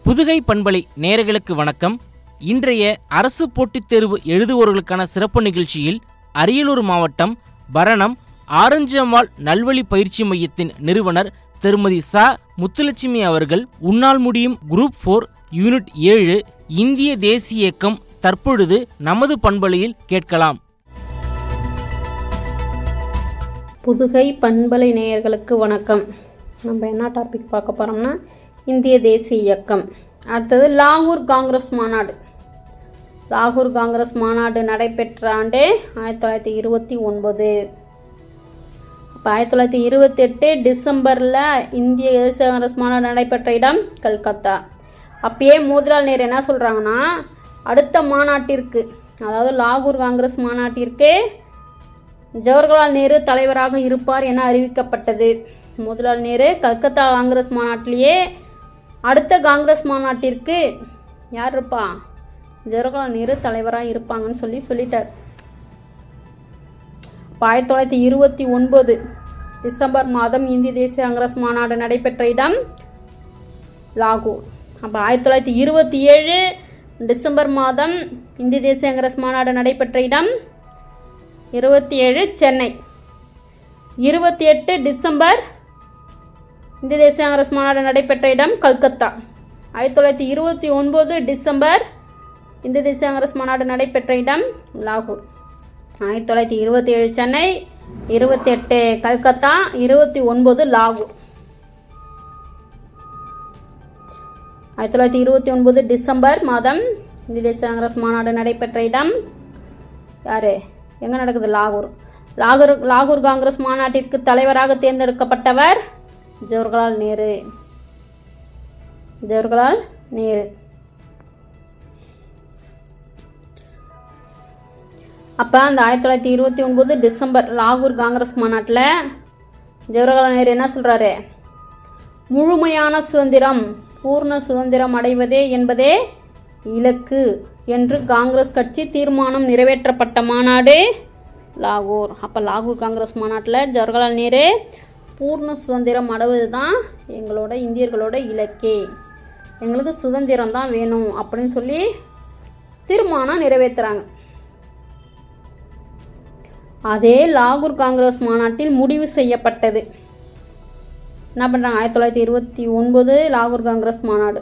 புதுகை பண்பலை நேயர்களுக்கு வணக்கம். இன்றைய அரசு போட்டித் தேர்வு எழுதுவோர்களுக்கான சிறப்பு நிகழ்ச்சியில் அரியலூர் மாவட்டம் பரணம் ஆரஞ்சு அம்மாள் நல்வழி பயிற்சி மையத்தின் நிறுவனர் திருமதி ச. முத்துலட்சுமி அவர்கள் உன்னால் முடியும் குரூப் 4 யூனிட் 7 இந்திய தேசிய இயக்கம் தற்பொழுது நமது பண்பலையில் கேட்கலாம். புதுகை பண்பலை நேயர்களுக்கு வணக்கம். நம்ம என்ன டாபிக் பார்க்க போகிறோம்னா இந்திய தேசிய இயக்கம். அடுத்தது லாகூர் காங்கிரஸ் மாநாடு. லாகூர் காங்கிரஸ் மாநாடு நடைபெற்ற ஆண்டு 1929. அப்போ 1928 டிசம்பரில் இந்திய தேசிய காங்கிரஸ் மாநாடு நடைபெற்ற இடம் கல்கத்தா. அப்பயே மோதிலால் நேரு என்ன சொல்கிறாங்கன்னா, அடுத்த மாநாட்டிற்கு, அதாவது லாகூர் காங்கிரஸ் மாநாட்டிற்கு ஜவஹர்லால் நேரு தலைவராக இருப்பார் என அறிவிக்கப்பட்டது. மோதிலால் நேரு கல்கத்தா காங்கிரஸ் மாநாட்டிலேயே அடுத்த காங்கிரஸ் மாநாட்டிற்கு யார் இருப்பா, ஜவஹர்லால் நேரு தலைவராக இருப்பாங்கன்னு சொல்லிட்டார். 1929 டிசம்பர் மாதம் இந்திய தேசிய காங்கிரஸ் மாநாடு நடைபெற்ற இடம் லாகூர். அப்போ 1927 டிசம்பர் மாதம் இந்திய தேசிய காங்கிரஸ் மாநாடு நடைபெற்ற இடம் 27 சென்னை. 28 டிசம்பர் இந்திய தேசிய காங்கிரஸ் மாநாடு நடைபெற்ற இடம் கல்கத்தா. 1929 டிசம்பர் இந்திய தேசிய காங்கிரஸ் மாநாடு நடைபெற்ற இடம் லாகூர். 1927 சென்னை, 28 கல்கத்தா, 29 லாகூர். 1929 டிசம்பர் மாதம் இந்திய தேசிய காங்கிரஸ் மாநாடு நடைபெற்ற இடம் யாரு, எங்கே நடக்குது, லாகூர். லாகூர் காங்கிரஸ் மாநாட்டிற்கு தலைவராக தேர்ந்தெடுக்கப்பட்டவர் ஜவஹர்லால் நேரு. அப்போ அந்த 1929 டிசம்பர் லாகூர் காங்கிரஸ் மாநாட்டில் ஜவஹர்லால் நேரு என்ன சொல்கிறாரு, முழுமையான சுதந்திரம், பூர்ண சுதந்திரம் அடைவதே என்பதே இலக்கு என்று காங்கிரஸ் கட்சி தீர்மானம் நிறைவேற்றப்பட்ட மாநாடு லாகூர். அப்போ லாகூர் காங்கிரஸ் மாநாட்டில் ஜவஹர்லால் நேரு பூர்ண சுதந்திரம் அடைவது தான் எங்களோட இந்தியர்களோட இலக்கே, எங்களுக்கு சுதந்திரம் தான் வேணும் அப்படின்னு சொல்லி தீர்மானம் நிறைவேற்றுறாங்க. அதே லாகூர் காங்கிரஸ் மாநாட்டில் முடிவு செய்யப்பட்டது. என்ன பண்ணுறாங்க, 1929 லாகூர் காங்கிரஸ் மாநாடு.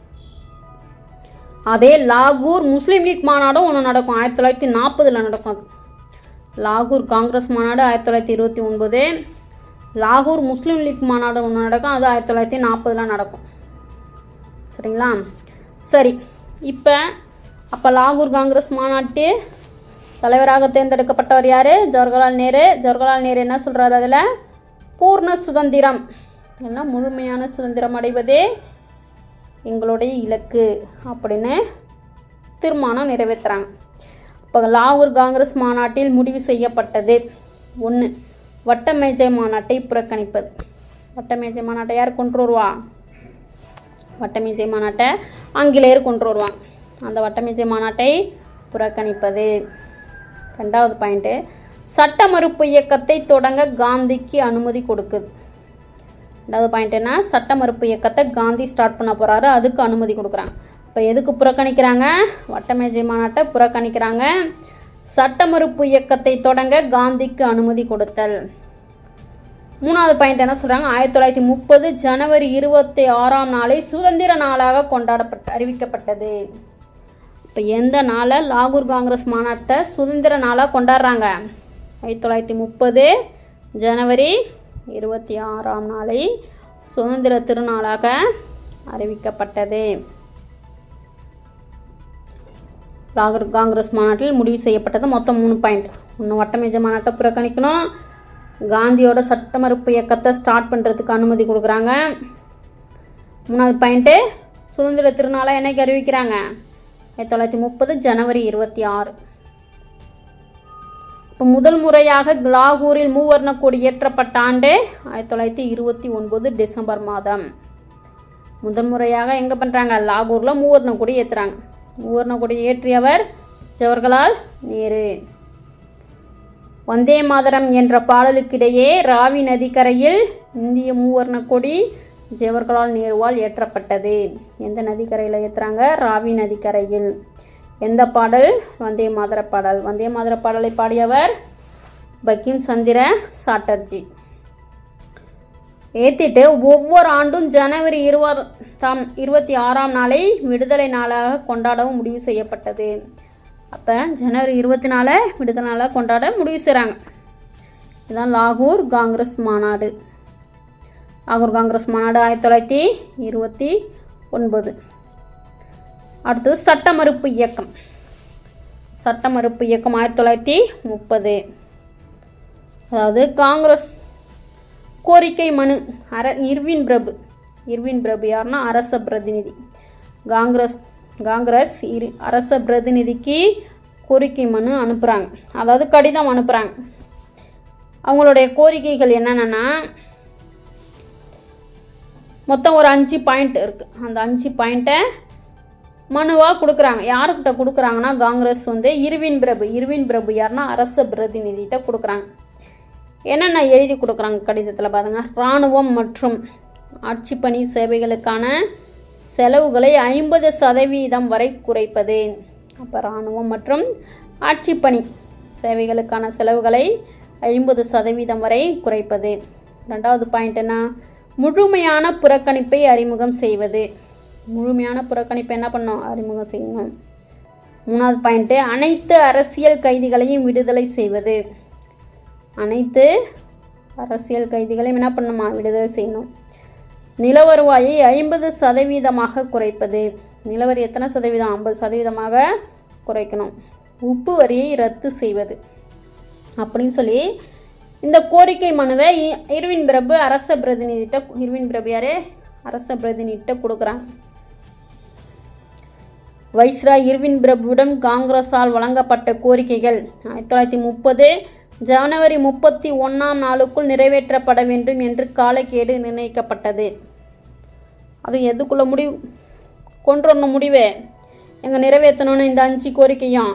அதே லாகூர் முஸ்லீம் லீக் மாநாடும் ஒன்று நடக்கும், 1940 நடக்கும். லாகூர் காங்கிரஸ் மாநாடு 1929, லாகூர் முஸ்லீம் லீக் மாநாடு ஒன்று நடக்கும், அது 1940 நடக்கும். சரிங்களா? சரி, அப்போ லாகூர் காங்கிரஸ் மாநாட்டு தலைவராக தேர்ந்தெடுக்கப்பட்டவர் யார், ஜவஹர்லால் நேரு. ஜவஹர்லால் நேரு என்ன சொல்கிறார், அதில் பூர்ண சுதந்திரம், எல்லாம் முழுமையான சுதந்திரம் அடைவதே எங்களுடைய இலக்கு அப்படின்னு தீர்மானம் நிறைவேற்றுறாங்க. இப்போ லாகூர் காங்கிரஸ் மாநாட்டில் முடிவு செய்யப்பட்டது 1, வட்டமேஜை மாநாட்டை புறக்கணிப்பது. வட்டமேஜை மாநாட்டை யார் கொண்டு வருவா, வட்டமேஜை மாநாட்டை ஆங்கிலேயர் கொண்டு வருவாங்க. அந்த வட்டமேஜை மாநாட்டை புறக்கணிப்பது. 2வது பாயிண்ட்டு, சட்ட மறுப்பு இயக்கத்தை தொடங்க காந்திக்கு அனுமதி கொடுக்குது. 2வது பாயிண்ட் என்ன, சட்ட மறுப்பு இயக்கத்தை காந்தி ஸ்டார்ட் பண்ண போகிறாரு, அதுக்கு அனுமதி கொடுக்குறாங்க. இப்போ எதுக்கு புறக்கணிக்கிறாங்க, வட்டமேஜை மாநாட்டை புறக்கணிக்கிறாங்க. சட்ட மறுப்பு இயக்கத்தை தொடங்க காந்திக்கு அனுமதி கொடுத்தல். 3வது பாயிண்ட் என்ன சொல்கிறாங்க, 1930 ஜனவரி 26ஆம் நாளை சுதந்திர நாளாக அறிவிக்கப்பட்டது. இப்போ எந்த நாளை லாகூர் காங்கிரஸ் மாநாட்டை சுதந்திர நாளாக கொண்டாடுறாங்க, 1930 ஜனவரி 26ஆம் நாளை சுதந்திர திருநாளாக அறிவிக்கப்பட்டது. லாகூர் காங்கிரஸ் மாநாட்டில் முடிவு செய்யப்பட்டது மொத்தம் 3 பாயிண்ட். 1, வட்டமேஜை மாநாட்டை புறக்கணிக்கணும், காந்தியோட சட்ட மறுப்பு இயக்கத்தை ஸ்டார்ட் பண்ணுறதுக்கு அனுமதி கொடுக்குறாங்க. 3வது பாயிண்ட்டு, சுதந்திர திருநாளை என்னைக்கு அறிவிக்கிறாங்க, 1930 ஜனவரி 26. இப்போ முதல் முறையாக லாகூரில் மூவர்ண கொடி ஏற்றப்பட்ட ஆண்டு 1929 டிசம்பர் மாதம். முதல் முறையாக எங்கே பண்ணுறாங்க, லாகூரில் மூவர்ண கொடி ஏற்றுறாங்க. மூவர்ண கொடி ஏற்றியவர் ஜவஹர்லால் நேரு. வந்தே மாதரம் என்ற பாடலுக்கிடையே ராவி நதிக்கரையில் இந்திய மூவர்ண கொடி ஜவஹர்லால் நேருவால் ஏற்றப்பட்டது. எந்த நதிக்கரையில் ஏற்றுறாங்க? ராவி நதிக்கரையில். எந்த பாடல்? வந்தே மாதர பாடல். வந்தே மாதர பாடலை பாடியவர் பங்கிம் சந்திர சாட்டர்ஜி. ஏற்றிட்டு ஒவ்வொரு ஆண்டும் ஜனவரி 26ஆம் நாளை விடுதலை நாளாக கொண்டாடவும் முடிவு செய்யப்பட்டது. அப்போ ஜனவரி 24 விடுதலை நாளாக கொண்டாட முடிவு செய்கிறாங்க. இதுதான் லாகூர் காங்கிரஸ் மாநாடு. லாகூர் காங்கிரஸ் மாநாடு 1929. அடுத்தது சட்ட மறுப்பு இயக்கம். சட்ட மறுப்பு இயக்கம் 1930. அதாவது காங்கிரஸ் கோரிக்கை மனு இர்வின் பிரபு யாருன்னா அரச பிரதிநிதி. காங்கிரஸ் அரச பிரதிநிதிக்கு கோரிக்கை மனு அனுப்புகிறாங்க, அதாவது கடிதம் அனுப்புகிறாங்க. அவங்களுடைய கோரிக்கைகள் என்னென்னா மொத்தம் ஒரு 5 பாயிண்ட் இருக்குது. அந்த 5 பாயிண்ட்டை மனுவாக கொடுக்குறாங்க. யாருக்கிட்ட கொடுக்குறாங்கன்னா காங்கிரஸ் இர்வின் பிரபு யாருன்னா அரச பிரதிநிதிகிட்ட கொடுக்குறாங்க. என்னென்ன எழுதி கொடுக்குறாங்க கடிதத்தில் பாருங்க. இராணுவம் மற்றும் ஆட்சிப்பணி சேவைகளுக்கான செலவுகளை 50% வரை குறைப்பது. அப்போ இராணுவம் மற்றும் ஆட்சிப்பணி சேவைகளுக்கான செலவுகளை 50% வரை குறைப்பது. 2வது பாயிண்ட் என்ன? முழுமையான புறக்கணிப்பை அறிமுகம் செய்வது. முழுமையான புறக்கணிப்பை என்ன பண்ணணும்? அறிமுகம் செய்யணும். 3வது பாயிண்ட் அனைத்து அரசியல் கைதிகளையும் விடுதலை செய்வது. அனைத்து அரசியல் கைதிகளையும் என்ன பண்ணணுமா? விடுதலை செய்யணும். நில வருவாயை 50% குறைப்பது. நிலவரி எத்தனை சதவீதம்? 50% குறைக்கணும். உப்பு வரியை ரத்து செய்வது அப்படின்னு சொல்லி இந்த கோரிக்கை மனுவை இர்வின் பிரபு அரச பிரதிநிதிட்ட அரச பிரதிநிதிட்ட கொடுக்குறாங்க. வைஸ்ராய் இர்வின் பிரபுவிடம் காங்கிரஸால் வழங்கப்பட்ட கோரிக்கைகள் 1930 ஜனவரி 31ஆம் நாளுக்குள் நிறைவேற்றப்பட வேண்டும் என்று காலக்கெடு நிர்ணயிக்கப்பட்டது. அது எதுக்குள்ள முடிவு கொண்டு வரணும்? முடிவே எங்கே நிறைவேற்றணும்னு இந்த 5 கோரிக்கையும்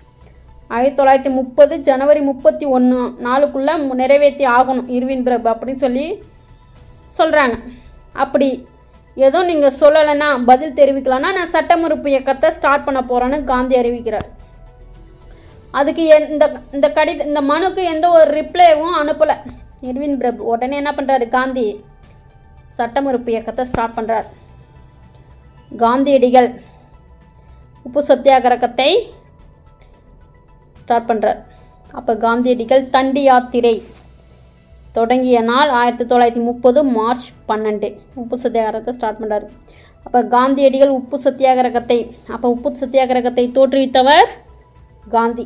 1930 ஜனவரி 31 நாளுக்குள்ளே நிறைவேற்றி ஆகணும் இர்வின் பிரபு அப்படின்னு சொல்லி சொல்கிறாங்க. அப்படி ஏதோ நீங்கள் சொல்லலைன்னா, பதில் தெரிவிக்கலன்னா நான் சட்ட மறுப்பு இயக்கத்தை ஸ்டார்ட் பண்ண போகிறேன்னு காந்தி அறிவிக்கிறார். அதுக்கு இந்த மனுக்கு எந்த ஒரு ரிப்ளைவும் அனுப்பலை இர்வின் பிரபு. உடனே என்ன பண்ணுறாரு காந்தி? சட்ட மறுப்பு இயக்கத்தை ஸ்டார்ட் பண்ணுறார். காந்தியடிகள் உப்பு சத்தியாகிரகத்தை ஸ்டார்ட் பண்ணுறார். அப்போ காந்தியடிகள் தண்டி யாத்திரை தொடங்கிய நாள் 1930 மார்ச் 12 உப்பு சத்தியாகிரகத்தை ஸ்டார்ட் பண்ணுறாரு. அப்போ காந்தியடிகள் உப்பு சத்தியாகிரகத்தை தோற்றுவித்தவர் காந்தி.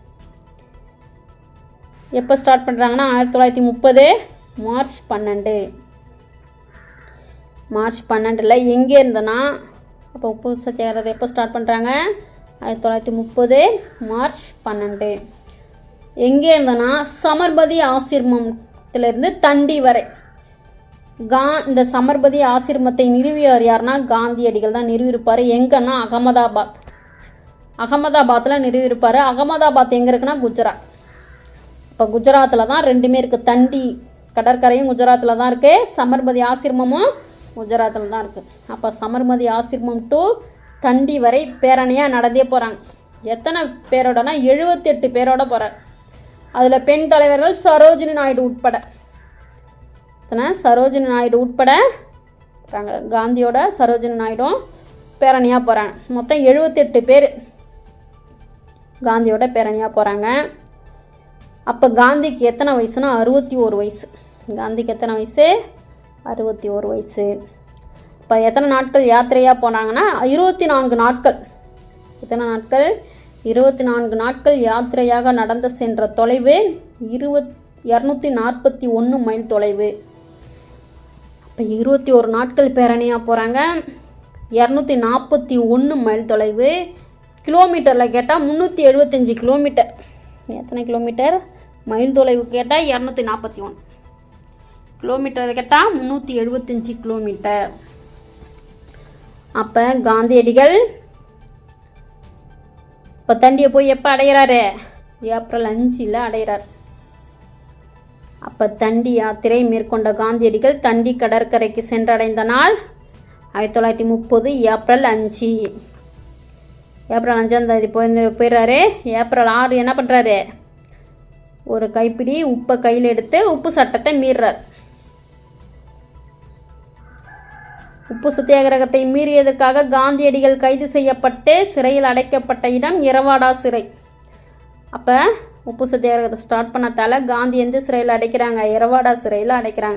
எப்போ ஸ்டார்ட் பண்ணுறாங்கன்னா 1930 மார்ச் 12. மார்ச் 12 எங்கே இருந்தனா? அப்போ உப்பு சத்தியாகிரகத்தை எப்போ ஸ்டார்ட் பண்ணுறாங்க? 1930 மார்ச் 12. எங்கே இருந்தனா? சமர்பதி ஆசிரமத்திலிருந்து தண்டி வரை. இந்த சமர்பதி ஆசிரமத்தை நிறுவியவர் யாருன்னா காந்தியடிகள் தான் நிறுவியிருப்பார். எங்கன்னா அகமதாபாத்தில் நிறுவியிருப்பார். அகமதாபாத் எங்கே இருக்குன்னா குஜராத். இப்போ குஜராத்தில் தான் ரெண்டுமே இருக்குது. தண்டி கடற்கரையும் குஜராத்தில் தான் இருக்குது, சமர்பதி ஆசிரமமும் குஜராத்தில் தான் இருக்குது. அப்போ சமர்பதி ஆசிரமம் டு தண்டி வரை பேரணியாக நடந்தே போகிறாங்க. எத்தனை பேரோடனா 78 பேரோட போகிறார். அதில் பெண் தலைவர்கள் சரோஜினி நாயுடு உட்பட காந்தியோட சரோஜினி நாயுடும் பேரணியாக போகிறாங்க. மொத்தம் 78 பேர் காந்தியோட பேரணியாக போகிறாங்க. அப்போ காந்திக்கு எத்தனை வயசுனா 61 வயசு. காந்திக்கு எத்தனை வயசு? 61 வயசு. இப்போ எத்தனை நாட்கள் யாத்திரையாக போனாங்கன்னா 24 நாட்கள். எத்தனை நாட்கள்? 24 நாட்கள் யாத்திரையாக நடந்து சென்ற தொலைவு 241 மைல் தொலைவு. இப்போ 21 நாட்கள் பேரணியாக போகிறாங்க. 241 மைல் தொலைவு. கிலோமீட்டரில் கேட்டால் 375 கிலோமீட்டர். எத்தனை கிலோமீட்டர்? மைல் தொலைவு கேட்டால் 241, கிலோமீட்டர் கேட்டால் 375 கிலோமீட்டர். அப்போ காந்தியடிகள் இப்போ தண்டியை போய் எப்போ அடைகிறாரு? ஏப்ரல் 5 அடைகிறார். அப்போ அப்போ தண்டி யாத்திரை மேற்கொண்ட காந்தியடிகள் தண்டி கடற்கரைக்கு சென்றடைந்த நாள் 1930 ஏப்ரல் 5. ஏப்ரல் 5ஆம் தேதி போயிடுறாரு. ஏப்ரல் 6 என்ன பண்ணுறாரு, ஒரு கைப்பிடி உப்பை கையில் எடுத்து உப்பு சட்டத்தை மீறார். உப்பு சத்தியாகிரகத்தை மீறியதற்காக காந்தியடிகள் கைது செய்யப்பட்டு சிறையில் அடைக்கப்பட்ட இடம் எரவாடா சிறை. அப்போ உப்பு சத்தியாகிரகத்தை ஸ்டார்ட் பண்ணதால காந்தி எந்த சிறையில் அடைக்கிறாங்க, எரவாடா சிறையில் அடைக்கிறாங்க.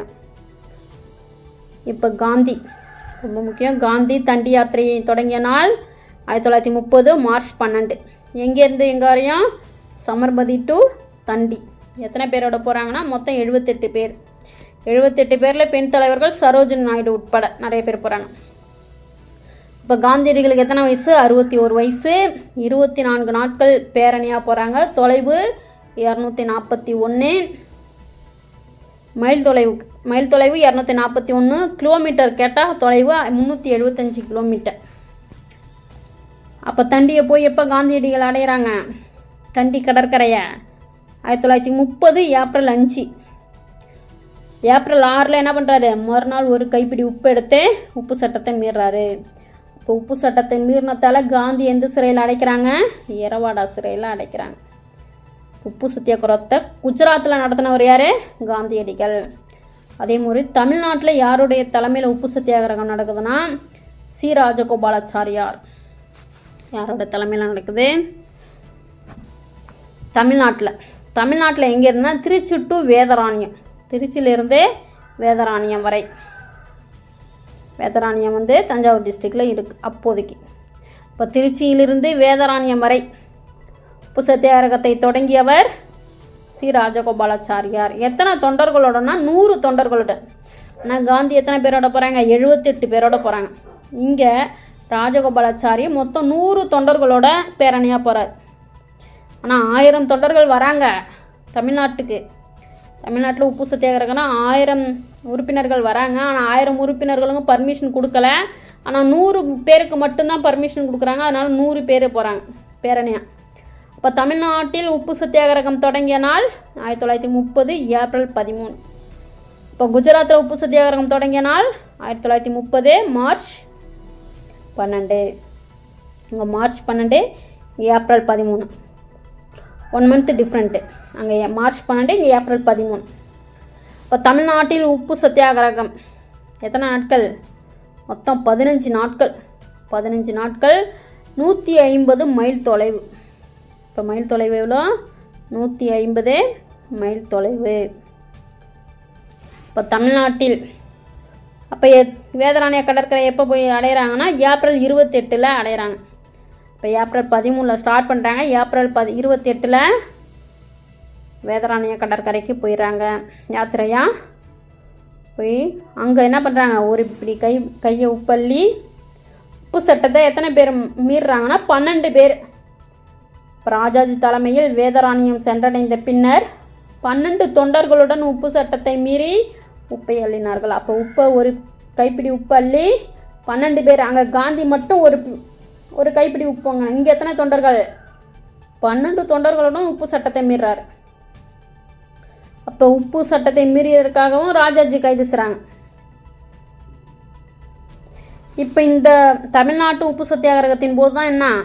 இப்போ காந்தி ரொம்ப முக்கியம். காந்தி தண்டி யாத்திரையை தொடங்கிய நாள் 1930 மார்ச் 12. எங்கேருந்து எங்கே வரையும், சமர்பதி டு தண்டி. எத்தனை பேரோட போகிறாங்கன்னா மொத்தம் 78 பேர். 78 பேரில் பெண் தலைவர்கள் சரோஜினி நாயுடு உட்பட நிறைய பேர் போகிறாங்க. இப்போ காந்தியடிகளுக்கு எத்தனை வயசு, 61 வயசு. 24 நாட்கள் பேரணியாக போகிறாங்க. தொலைவு 241 மைல் தொலைவு 241 கிலோமீட்டர். கேட்டால் தொலைவு 375 கிலோமீட்டர். அப்போ தண்டியை போய் எப்போ காந்தியடிகள் அடைகிறாங்க, தண்டி கடற்கரையை 1930 ஏப்ரல் 5. ஏப்ரல் 6 என்ன பண்ணுறாரு, மறுநாள் ஒரு கைப்பிடி உப்பு எடுத்து உப்பு சட்டத்தை மீறாரு. இப்போ உப்பு சட்டத்தை மீறினத்தால காந்தி எந்த சிறையில் அடைக்கிறாங்க, எரவாடா சிறையில் அடைக்கிறாங்க. உப்பு சத்தியாகிரகத்தை குஜராத்தில் நடத்தினவர் யார், காந்தியடிகள். அதே மாதிரி தமிழ்நாட்டில் யாருடைய தலைமையில் உப்பு சத்தியாகிரகம் நடக்குதுன்னா சி ராஜகோபாலாச்சாரியார். யாரோட தலைமையில் நடக்குது, தமிழ்நாட்டில் எங்கே இருந்தால் திருச்சி டு வேதராணியம். திருச்சியிலிருந்து வேதராணியம் வரை. வேதராணியம் தஞ்சாவூர் டிஸ்ட்ரிக்டில் இருக்குது அப்போதைக்கு. இப்போ திருச்சியிலிருந்து வேதராணியம் வரை உப்பு சத்தியாகிரகத்தை தொடங்கியவர் சி ராஜகோபாலாச்சாரியார். எத்தனை தொண்டர்களோடனா 100 தொண்டர்களுடன். ஆனால் காந்தி எத்தனை பேரோட போகிறாங்க, 78 பேரோட போகிறாங்க. இங்கே ராஜகோபாலாச்சாரி மொத்தம் 100 தொண்டர்களோட பேரணியாக போகிறார். ஆனால் 1000 தொண்டர்கள் வராங்க தமிழ்நாட்டுக்கு. தமிழ்நாட்டில் உப்பு சத்தியாகிரகம்னா 1000 உறுப்பினர்கள் வராங்க. ஆனால் 1000 உறுப்பினர்களுக்கும் பர்மிஷன் கொடுக்கல. ஆனால் 100 பேருக்கு மட்டும்தான் பர்மிஷன் கொடுக்குறாங்க. அதனால் 100 பேர் போகிறாங்க பேரணியாக. இப்போ தமிழ்நாட்டில் உப்பு சத்தியாகிரகம் தொடங்கிய நாள் 1930 ஏப்ரல் 13. இப்போ குஜராத்தில் உப்பு சத்தியாகிரகம் தொடங்கிய நாள் 1930 மார்ச் 12. இங்கே மார்ச் 12, ஏப்ரல் 13. 1 month different. அங்கே மார்ச் 12, இங்கே ஏப்ரல் 13. இப்போ தமிழ்நாட்டில் உப்பு சத்தியாகிரகம் எத்தனை நாட்கள், மொத்தம் 15 நாட்கள். 15 நாட்கள் 150 மைல் தொலைவு. இப்போ மைல் தொலைவு எவ்வளோ, 150 மைல் தொலைவு. இப்போ தமிழ்நாட்டில் அப்போ வேதராணிய கடற்கரை எப்போ போய் அடைகிறாங்கன்னா ஏப்ரல் 28 அடைகிறாங்க. இப்போ ஏப்ரல் 13 ஸ்டார்ட் பண்ணுறாங்க. ஏப்ரல் 28 வேதராணிய கடற்கரைக்கு போயிடுறாங்க யாத்திரையாக. போய் அங்கே என்ன பண்ணுறாங்க, ஒரு இப்படி கையை உப்பள்ளி உப்பு சட்டத்தை எத்தனை பேர் மீறுறாங்கன்னா 12 பேர். ராஜாஜி தலைமையில் வேதராணியம் சென்றடைந்த பின்னர் 12 தொண்டர்களுடன் உப்பு சட்டத்தை மீறி உப்பை அள்ளினார்கள். அப்போ ஒரு கைப்பிடி உப்பு அள்ளி 12 பேர். அங்கே காந்தி மட்டும் ஒரு கைப்பிடி உப்புங்க. இங்கே எத்தனை தொண்டர்கள், 12 தொண்டர்களுடன் உப்பு சட்டத்தை மீறார். அப்போ உப்பு சட்டத்தை மீறியதற்காகவும் ராஜாஜி கைது செய்கிறாங்க. இப்போ இந்த தமிழ்நாட்டு உப்பு சத்தியாகிரகத்தின் போது தான் என்ன,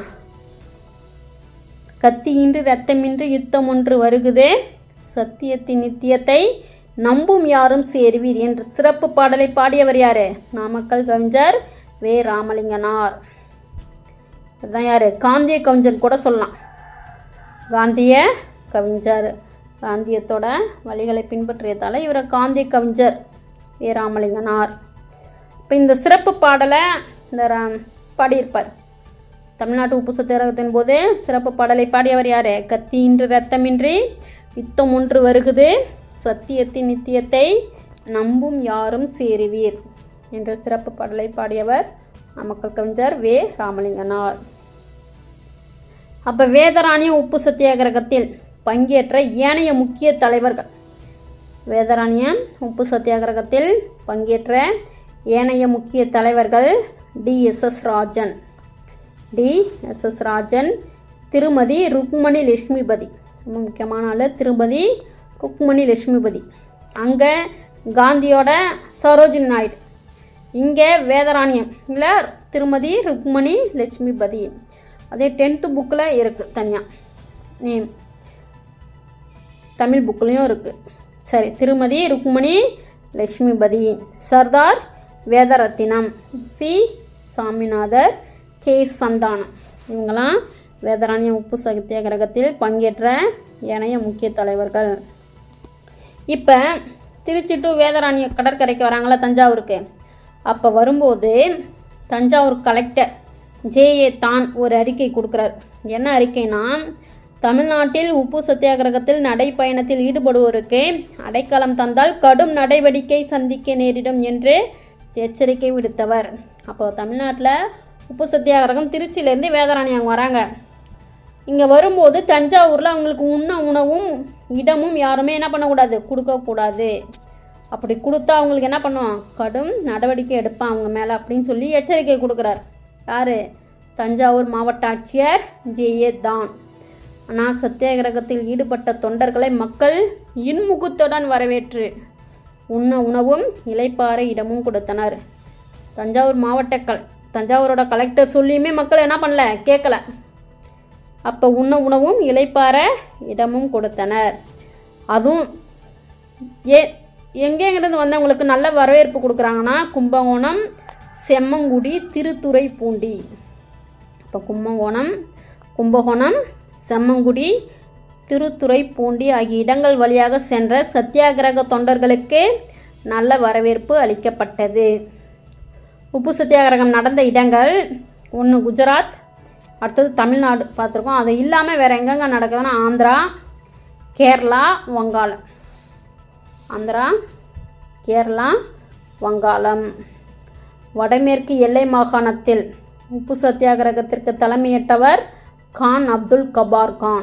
கத்தியின்றி ரத்தமின்றி யுத்தம் ஒன்று வருகுதே, சத்தியத்தின் நித்தியத்தை நம்பும் யாரும் சேர்வீர் என்ற சிறப்பு பாடலை பாடியவர் யாரு, நாமக்கல் கவிஞர் வே. ராமலிங்கனார். அதுதான் யாரு, காந்திய கவிஞர் கூட சொல்லலாம். காந்திய கவிஞர், காந்தியத்தோட வழிகளை பின்பற்றியதால இவரை காந்திய கவிஞர் வே. ராமலிங்கனார். இப்போ இந்த சிறப்பு பாடலை இந்த பாடியிருப்பார். தமிழ்நாட்டு உப்பு சத்தியாகிரகத்தின் போது சிறப்பு பாடலை பாடியவர் யாரு, கத்தியின்றி ரத்தமின்றி யுத்தம் ஒன்று வருகுது, சத்தியத்தின் நித்தியத்தை நம்பும் யாரும் சேருவீர் என்ற சிறப்பு பாடலை பாடியவர் நாமக்கல் கவிஞர் வே. ராமலிங்கனார். அப்போ வேதராணியம் உப்பு சத்தியாகிரகத்தில் பங்கேற்ற ஏனைய முக்கிய தலைவர்கள், வேதராணியம் உப்பு சத்தியாகிரகத்தில் பங்கேற்ற ஏனைய முக்கிய தலைவர்கள் டி.எஸ்.எஸ். ராஜன், திருமதி ருக்மணி லட்சுமிபதி, ரொம்ப முக்கியமான ஆள் திருமதி ருக்மணி லட்சுமிபதி. அங்கே காந்தியோட சரோஜினி நாயுடு, இங்கே வேதராணியம், இல்லை திருமதி ருக்மணி லட்சுமிபதி. அதே 10th புக்கில் இருக்குது தனியாக நேம், தமிழ் புக்லேயும் இருக்குது. சரி, திருமதி ருக்மணி லட்சுமிபதி. சர்தார் வேதரத்தினம், சி சாமிநாதர், கே சந்தானம், இவங்களாம் வேதராணியம் உப்பு சத்தியாகிரகத்தில் பங்கேற்ற ஏனைய முக்கிய தலைவர்கள். இப்போ திருச்சி டு வேதராணிய கடற்கரைக்கு வராங்களா தஞ்சாவூருக்கு, அப்போ வரும்போது தஞ்சாவூர் கலெக்டர் ஜே.ஏ. தான் ஒரு அறிக்கை கொடுக்குறார். என்ன அறிக்கைனா, தமிழ்நாட்டில் உப்பு சத்தியாகிரகத்தில் நடைப்பயணத்தில் ஈடுபடுவோருக்கு அடைக்கலம் தந்தால் கடும் நடவடிக்கை சந்திக்க நேரிடும் என்று எச்சரிக்கை விடுத்தவர். அப்போ தமிழ்நாட்டில் உப்பு சத்தியாகிரகம் திருச்சியிலேருந்து வேதராணி அவங்க வராங்க. இங்கே வரும்போது தஞ்சாவூரில் அவங்களுக்கு உண்ண உணவும் இடமும் யாருமே என்ன பண்ணக்கூடாது, கொடுக்கக்கூடாது. அப்படி கொடுத்தா அவங்களுக்கு என்ன பண்ணுவோம், கடும் நடவடிக்கை எடுப்பான் அவங்க மேலே அப்படின்னு சொல்லி எச்சரிக்கை கொடுக்குறார். யார்? தஞ்சாவூர் மாவட்ட ஆட்சியர் ஜே.ஏ. தான். ஆனால் சத்தியாகிரகத்தில் ஈடுபட்ட தொண்டர்களை மக்கள் இன்முகத்துடன் வரவேற்று உண்ண உணவும் இளைப்பாற இடமும் கொடுத்தனர். தஞ்சாவூரோட கலெக்டர் சொல்லியுமே மக்கள் என்ன பண்ணல, கேட்கல. அப்போ உண்ண உணவும் இளைப்பாற இடமும் கொடுத்தனர். அதுவும் எங்கேங்கிருந்து வந்தவங்களுக்கு நல்ல வரவேற்பு கொடுக்குறாங்கன்னா கும்பகோணம், செம்மங்குடி, திருத்துறைப்பூண்டி. இப்போ கும்பகோணம், செம்மங்குடி, திருத்துறைப்பூண்டி ஆகிய இடங்கள் வழியாக சென்ற சத்தியாகிரக தொண்டர்களுக்கு நல்ல வரவேற்பு அளிக்கப்பட்டது. உப்பு சத்தியாகிரகம் நடந்த இடங்கள் 1 குஜராத், அடுத்தது தமிழ்நாடு பார்த்துருக்கோம். அது இல்லாமல் வேறு எங்கெங்கே நடக்குதுன்னா ஆந்திரா, கேரளா, வங்காளம். ஆந்திரா, கேரளா, வங்காளம். வடமேற்கு எல்லை மாகாணத்தில் உப்பு சத்தியாகிரகத்திற்கு தலைமையேற்றவர் கான் அப்துல் கபார் கான்.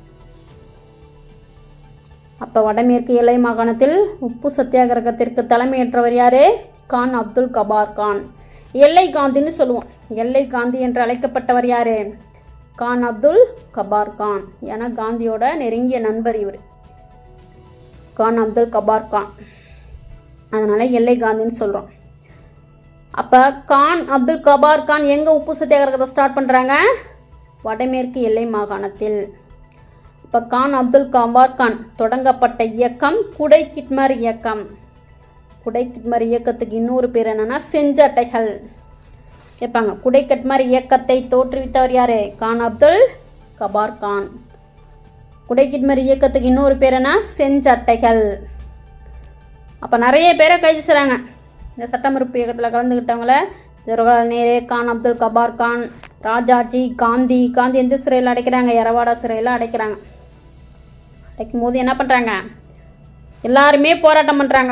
அப்போ வடமேற்கு எல்லை மாகாணத்தில் உப்பு சத்தியாகிரகத்திற்கு தலைமையேற்றவர் யார்? கான் அப்துல் கபார் கான். எல்லை காந்தின்னு சொல்லுவோம். எல்லை காந்தி என்று அழைக்கப்பட்டவர் யார்? கான் அப்துல் கபார் கான். ஏன்னா காந்தியோட நெருங்கிய நண்பர் இவர், கான் அப்துல் கபார் கான். அதனால எல்லை காந்தின்னு சொல்கிறோம். அப்போ கான் அப்துல் கபார் கான் எங்கே உப்பு சத்தியாகிரகத்தை ஸ்டார்ட் பண்ணுறாங்க? வடமேற்கு எல்லை மாகாணத்தில். இப்போ கான் அப்துல் கபார் கான் தொடங்கப்பட்ட இயக்கம் குடை கிட்மர் இயக்கம். குடை கிட்மர் இயக்கத்துக்கு இன்னொரு பேர் என்னன்னா செஞ்சட்டைகள் கேட்பாங்க. குடை கிட்மர் இயக்கத்தை தோற்றுவித்தவர் யாரு? கான் அப்துல் கபார் கான். குடை கிட்மர் இயக்கத்துக்கு இன்னொரு பேர் என்ன? செஞ்சட்டைகள். அப்போ நிறைய பேரை கைது செய்கிறாங்க இந்த சட்டமறுப்பு இயக்கத்தில் கலந்துக்கிட்டவங்கள. ஜவஹர்லால் நேரு, கான் அப்துல் கபார் கான், ராஜாஜி, காந்தி எந்த சிறையில் அடைக்கிறாங்க? யரவாடா சிறையில் அடைக்கிறாங்க. அடைக்கும் போது என்ன பண்ணுறாங்க? எல்லாருமே போராட்டம் பண்ணுறாங்க,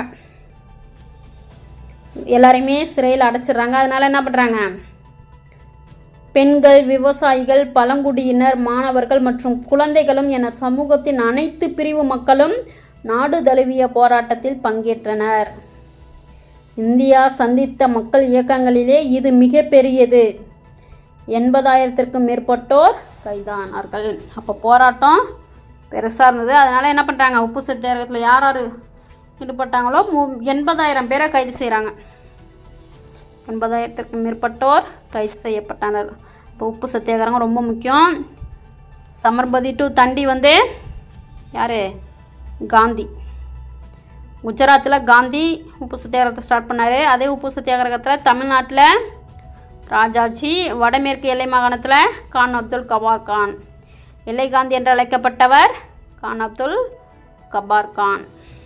எல்லாரையுமே சிறையில் அடைச்சிடுறாங்க. அதனால என்ன பண்ணுறாங்க? பெண்கள், விவசாயிகள், பழங்குடியினர், மாணவர்கள் மற்றும் குழந்தைகளும் என சமூகத்தின் அனைத்து பிரிவு மக்களும் நாடு தழுவிய போராட்டத்தில் பங்கேற்றனர். இந்தியா சந்தித்த மக்கள் இயக்கங்களிலே இது மிக பெரியது. 80,000க்கும் மேற்பட்டோர் கைதானார்கள். அப்போ போராட்டம் பெருசாக இருந்தது. அதனால் என்ன பண்ணுறாங்க? உப்பு சத்தியாகிரகத்தில் யார் யார் ஈடுபட்டாங்களோ 80,000 பேரை கைது செய்கிறாங்க. 80,000க்கும் மேற்பட்டோர் கைது செய்யப்பட்டனர். இப்போ உப்பு சத்தியாகிரகம் ரொம்ப முக்கியம். சமர்பதி டு தண்டி யார்? காந்தி. குஜராத்தில் காந்தி உப்பு சத்தியாகிரகத்தை ஸ்டார்ட் பண்ணார். அதே உப்பு சத்தியாகிரகத்தில் தமிழ்நாட்டில் ராஜாஜி, வடமேற்கு எல்லை மாகாணத்தில் கான் அப்துல் கபார் கான். எல்லை காந்தி என்று அழைக்கப்பட்டவர் கான் அப்துல் கபார் கான்.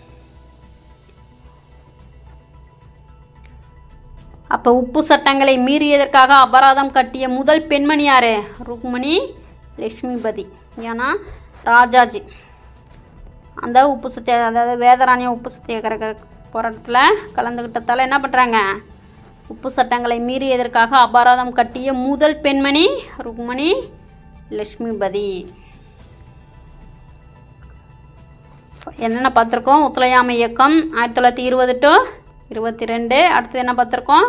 அப்போ உப்பு சட்டங்களை மீறியதற்காக அபராதம் கட்டிய முதல் பெண்மணி யார்? ருக்மணி லட்சுமிபதி. ஏன்னா ராஜாஜி அந்த அதாவது வேதராணியம் உப்பு சத்தியாகிரக போராட்டத்தில் கலந்துக்கிட்டதால் என்ன பண்ணுறாங்க? உப்பு சட்டங்களை மீறியதற்காக அபராதம் கட்டிய முதல் பெண்மணி ருக்மணி லட்சுமிபதி. என்னென்ன பார்த்துருக்கோம்? ஒத்துழையாமை இயக்கம் 1920 to 22. அடுத்தது என்ன பார்த்துருக்கோம்?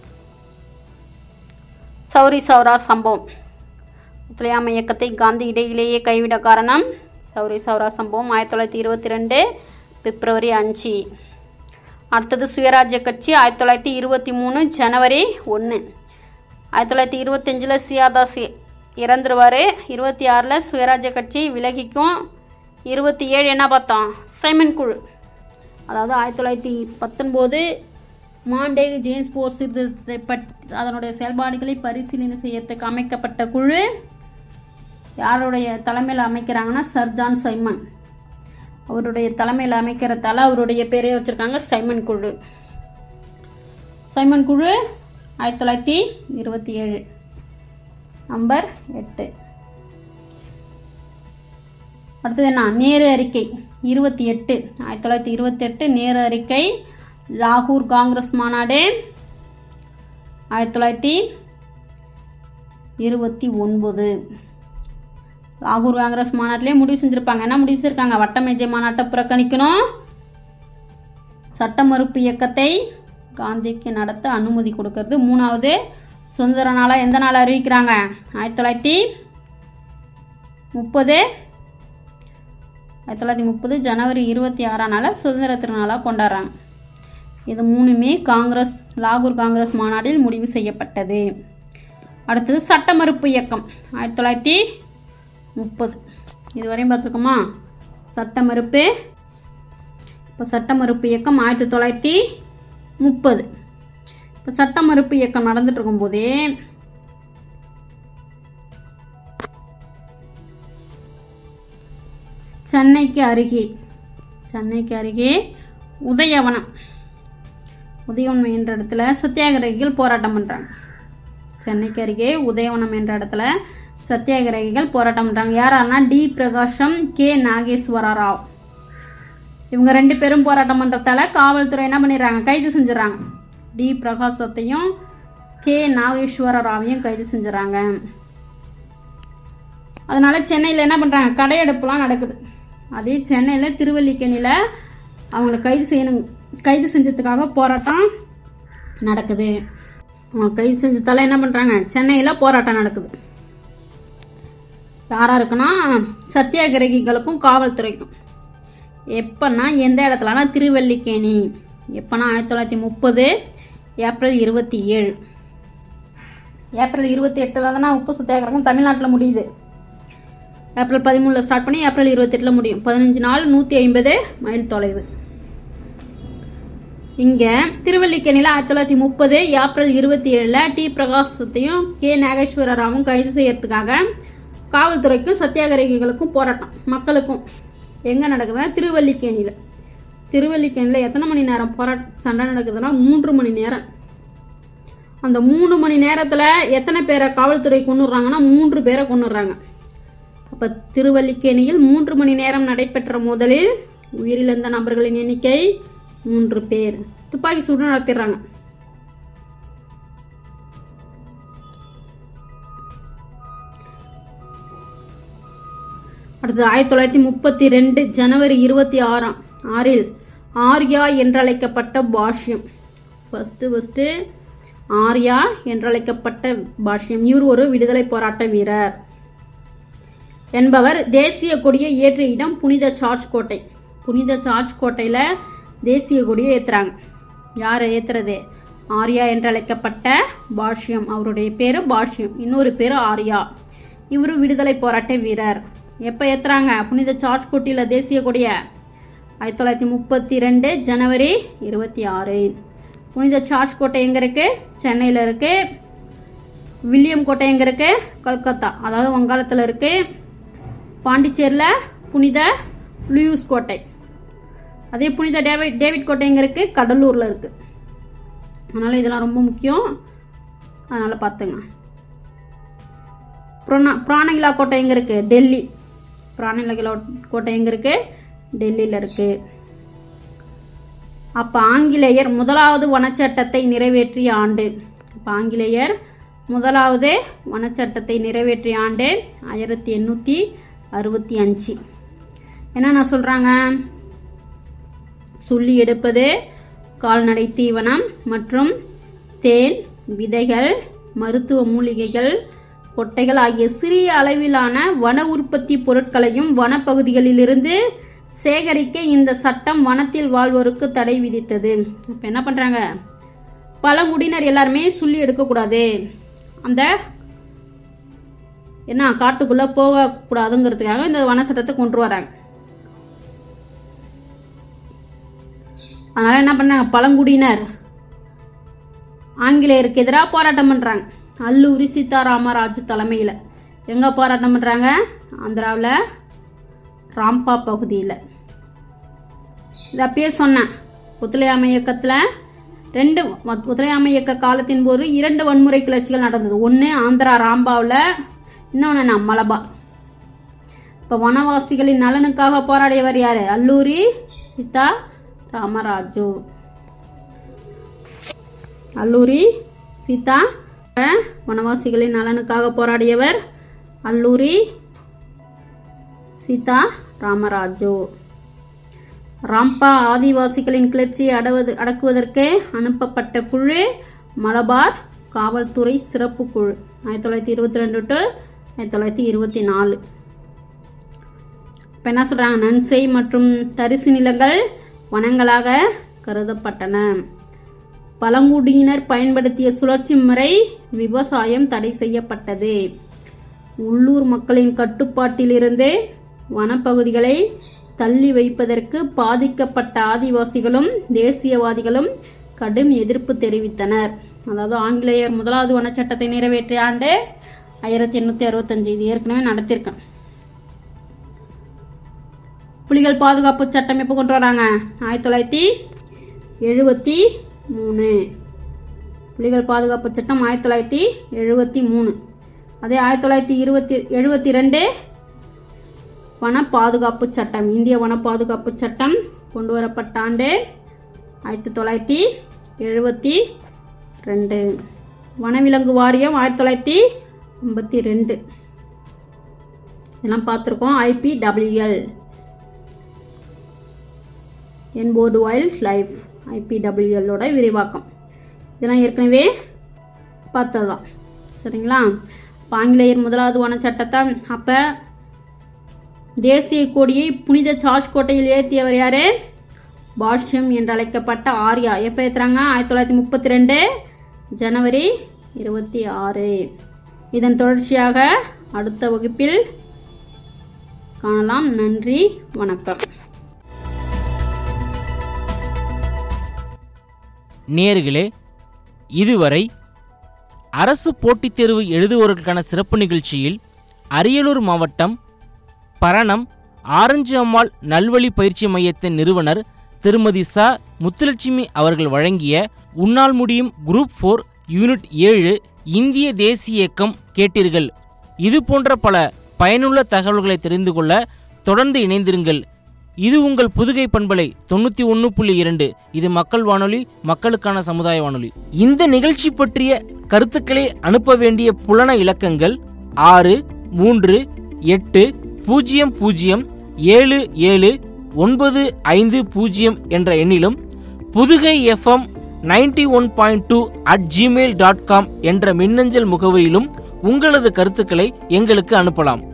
சௌரி சௌரா சம்பவம். ஒத்துழையாமை இயக்கத்தை காந்தி இடையிலேயே கைவிட காரணம் சௌரி சௌரா சம்பவம் 1922. பிப்ரவரி 5. அடுத்தது சுயராஜ்ய கட்சி 1923 ஜனவரி 1. 1925 சியாதாஸ் இறந்துருவார். 26 சுயராஜ்ய கட்சி விலகிக்கும். 27 என்ன பார்த்தோம், சைமன் குழு. அதாவது 1919 மாண்டேக் ஜேம்ஸ் போர் சீர்திருத்தத்தை பற்றி அதனுடைய செயல்பாடுகளை பரிசீலனை செய்யறதுக்கு அமைக்கப்பட்ட குழு யாருடைய தலைமையில் அமைக்கிறாங்கன்னா சர் ஜான் சைமன். அவருடைய தலைமையில் அமைக்கிறதால அவருடைய பேரே வச்சுருக்காங்க சைமன் குழு. சைமன் குழு 1927 நம்பர் 8. அடுத்தது என்ன, நேரு அறிக்கை 28. 1928 நேரு அறிக்கை. லாகூர் காங்கிரஸ் மாநாடு 1929. லாகூர் காங்கிரஸ் மாநாட்டிலே முடிவு செஞ்சுருப்பாங்க. என்ன முடிவு செஞ்சிருக்காங்க, வட்டமேஜை மாநாட்டை புறக்கணிக்கணும், சட்ட மறுப்பு இயக்கத்தை காந்திக்கு நடத்த அனுமதி கொடுக்கறது. 3வது சுதந்திர நாளாக எந்த நாள் அறிவிக்கிறாங்க, 1930 ஜனவரி 26 சுதந்திர திருநாளாக கொண்டாடுறாங்க. இது 3மே லாகூர் காங்கிரஸ் மாநாட்டில் முடிவு செய்யப்பட்டது. அடுத்தது சட்ட மறுப்பு இயக்கம் 1930. இதுவரையும் பார்த்துருக்கோமா சட்ட மறுப்பு. இப்போ சட்ட மறுப்பு இயக்கம் 1930. இப்போ சட்ட மறுப்பு இயக்கம் நடந்துட்டு இருக்கும்போதே சென்னைக்கு அருகே உதயவனம் என்ற இடத்துல சத்தியாகிரகிகள் போராட்டம் பண்ணுறாங்க. சென்னைக்கு அருகே உதயவனம் என்ற இடத்துல சத்தியாகிரகிகள் போராட்டம் பண்ணுறாங்க. யாராருன்னா டி பிரகாஷம், கே நாகேஸ்வர ராவ். இவங்க 2 பேரும் போராட்டம் பண்ணுறதால காவல்துறை என்ன பண்ணிடுறாங்க, கைது செஞ்சிடறாங்க. டி பிரகாசத்தையும் கே நாகேஸ்வர ராவையும் கைது செஞ்சிடறாங்க. அதனால சென்னையில் என்ன பண்ணுறாங்க, கடையெடுப்புலாம் நடக்குது. அதே சென்னையில் திருவல்லிக்கேணியில் அவங்கள கைது செஞ்சதுக்காக போராட்டம் நடக்குது. அவங்க கைது செஞ்சதால என்ன பண்ணுறாங்க, சென்னையில் போராட்டம் நடக்குது. யாராக இருக்குன்னா சத்தியாகிரகிகளுக்கும் காவல்துறைக்கும். எப்போன்னா எந்த இடத்துலனா திருவல்லிக்கேணி. எப்போனா 1930 ஏப்ரல் 27. ஏப்ரல் 28 தானே உப்பு சத்தியாகிரகம் தமிழ்நாட்டில் முடியுது. ஏப்ரல் 13 ஸ்டார்ட் பண்ணி ஏப்ரல் 28 முடியும். 15 நாள் 150 மைல் தொலைவு. இங்கே திருவல்லிக்கேணியில் 1930 ஏப்ரல் 27 டி பிரகாசத்தையும் கே நாகேஸ்வர ராவும் கைது செய்யறதுக்காக காவல்துறைக்கும் சத்தியாகிரகிகளுக்கும் போராட்டம், மக்களுக்கும். எங்கே நடக்குதுன்னா திருவல்லிக்கேணியில் எத்தனை மணி நேரம் சண்டை நடக்குதுன்னா 3 மணி நேரம். அந்த 3 மணி நேரத்தில் எத்தனை பேரை காவல்துறை கொண்டுடுறாங்கன்னா 3 பேரை கொண்டுடுறாங்க. அப்போ திருவல்லிக்கேணியில் 3 மணி நேரம் நடைபெற்ற மோதலில் உயிரிழந்த நபர்களின் எண்ணிக்கை 3 பேர். துப்பாக்கி சூடு நடத்திடுறாங்க. அடுத்து 1932 ஜனவரி 26 ஆர்யா என்றழைக்கப்பட்ட பாஷ்யம். ஃபர்ஸ்ட் ஆர்யா என்றழைக்கப்பட்ட பாஷ்யம். இவர் ஒரு விடுதலை போராட்ட வீரர் என்பவர் தேசிய கொடியை ஏற்றிய இடம் புனித சார்ஜ் கோட்டை. புனித சார்ஜ் கோட்டையில் தேசிய கொடியை ஏற்றுறாங்க. யார் ஏற்றுறது, ஆர்யா என்றழைக்கப்பட்ட பாஷ்யம். அவருடைய பேர் பாஷ்யம், இன்னொரு பேர் ஆர்யா. இவரு விடுதலை போராட்ட வீரர். எப்போ ஏற்றுறாங்க புனித சார்ஜ் கோட்டையில் தேசிய கொடியை, 1932 ஜனவரி 26. புனித சார்ஜ் கோட்டை எங்கே இருக்குது, சென்னையில் இருக்குது. வில்லியம் கோட்டை எங்கே இருக்குது, கல்கத்தா அதாவது வங்காளத்தில் இருக்குது. பாண்டிச்சேரியில் புனித லூயிஸ் கோட்டை. அதே புனித டேவிட் கோட்டை எங்கே இருக்குது, கடலூரில் இருக்குது. அதனால் இதெல்லாம் ரொம்ப முக்கியம், அதனால் பார்த்துங்க. பிராணகிலா கோட்டை எங்கே இருக்குது, டெல்லி. பிராணகிலா கோட்டை எங்கே இருக்குது, டெல்லியில் இருக்குது. அப்போ ஆங்கிலேயர் முதலாவது வனச்சட்டத்தை நிறைவேற்றிய ஆண்டு. இப்போ ஆங்கிலேயர் முதலாவது வனச்சட்டத்தை நிறைவேற்றிய ஆண்டு 1865. என்னென்ன சொல்கிறாங்க, சுள்ளி எடுப்பது, கால்நடை தீவனம் மற்றும் தேன், விதைகள், மருத்துவ மூலிகைகள், கொட்டைகள் ஆகிய சிறிய அளவிலான வன உற்பத்தி பொருட்களையும் வனப்பகுதிகளிலிருந்து சேகரிக்க இந்த சட்டம் வனத்தில் வாழ்வோருக்கு தடை விதித்தது. இப்போ என்ன பண்ணுறாங்க, பழங்குடியினர் எல்லாருமே சுள்ளி எடுக்கக்கூடாது, அந்த என்ன காட்டுக்குள்ளே போகக்கூடாதுங்கிறதுக்காக இந்த வன சட்டத்தை கொண்டு வராங்க. அதனால் என்ன பண்ணாங்க, பழங்குடியினர் ஆங்கிலேயருக்கு எதிராக போராட்டம் பண்ணுறாங்க. அல்லூரி சீதாராமராஜு தலைமையில். எங்கே போராட்டம் பண்ணுறாங்க, ஆந்திராவில் ராம்பா பகுதியில். இது அப்பயே சொன்னேன், ஒத்துழையாமை இயக்கத்தில் ஒத்துழையாமை இயக்க காலத்தின் போது 2 வன்முறை கிளர்ச்சிகள் நடந்தது. ஒன்று ஆந்திரா ராம்பாவில், இன்னொன்று மலபார். இப்போ வனவாசிகளின் நலனுக்காக போராடியவர் யார், அல்லூரி சீதா ராமராஜு. அல்லூரி சீதா வனவாசிகளின் நலனுக்காக போராடியவர் அல்லூரி சீதா ராமராஜு. ராம்பா ஆதிவாசிகளின் கிளர்ச்சியை அடக்குவதற்கு அனுப்பப்பட்ட குழு மலபார் காவல்துறை சிறப்பு குழு 1922 to 1924. இப்போ என்ன சொல்றாங்க, நன்செய் மற்றும் தரிசு நிலங்கள் வனங்களாக கருதப்பட்டன. பழங்குடியினர் பயன்படுத்திய சுழற்சி முறை விவசாயம் தடை செய்யப்பட்டது. உள்ளூர் மக்களின் கட்டுப்பாட்டிலிருந்து வனப்பகுதிகளை தள்ளி வைப்பதற்கு பாதிக்கப்பட்ட ஆதிவாசிகளும் தேசியவாதிகளும் கடும் எதிர்ப்பு தெரிவித்தனர். அதாவது ஆங்கிலேயர் 1வது வனச்சட்டத்தை நிறைவேற்றிய ஆண்டு 1865. இது ஏற்கனவே நடத்திருக்கேன். புலிகள் பாதுகாப்பு சட்டம் எப்போ கொண்டு வராங்க, 1973. புலிகள் பாதுகாப்பு சட்டம் 1973. அதே 1972 வன பாதுகாப்பு சட்டம், இந்திய வன பாதுகாப்பு சட்டம் கொண்டு வரப்பட்ட ஆண்டு 1972. வனவிலங்கு வாரியம் 1952. இதெல்லாம் பார்த்துருக்கோம். IPWL, என்போர்டு வைல்ட் லைஃப், IPWL விரிவாக்கம். இதெல்லாம் ஏற்கனவே பார்த்ததுதான். சரிங்களா. ஆங்கிலேயர் 1வது வன சட்டத்தை அப்போ தேசிய கொடியை புனித சார்ஜ் கோட்டையில் ஏற்றியவர் யாரு, பாஷ்யம் என்று அழைக்கப்பட்ட ஆர்யா. எப்போ ஏற்றுறாங்க, 1932 ஜனவரி 26. இதன் தொடர்ச்சியாக அடுத்த வகுப்பில் காணலாம். நன்றி, வணக்கம். நேயர்களே, இதுவரை அரசு போட்டித் தேர்வு எழுதுவோர்களுக்கான சிறப்பு நிகழ்ச்சியில் அரியலூர் மாவட்டம் பரணம் ஆரஞ்சு அம்மாள் நல்வழி பயிற்சி மையத்தின் நிறுவனர் திருமதி ச. முத்துலட்சுமி அவர்கள் வழங்கிய உன்னால் முடியும் குரூப் 4 யூனிட் 7 இந்திய தேசிய இயக்கம் கேட்டீர்கள். இது போன்ற பல பயனுள்ள தகவல்களை தெரிந்து கொள்ள தொடர்ந்து இணைந்திருங்கள். இது உங்கள் புதுகை பண்பலை 91.2. இது மக்கள் வானொலி, மக்களுக்கான சமுதாய வானொலி. இந்த நிகழ்ச்சி பற்றிய கருத்துக்களை அனுப்ப வேண்டிய புலன இலக்கங்கள் 630007795 என்ற எண்ணிலும் புதுகை FM 91.2 @gmail.com என்ற மின்னஞ்சல் முகவரியிலும் உங்களது கருத்துக்களை எங்களுக்கு அனுப்பலாம்.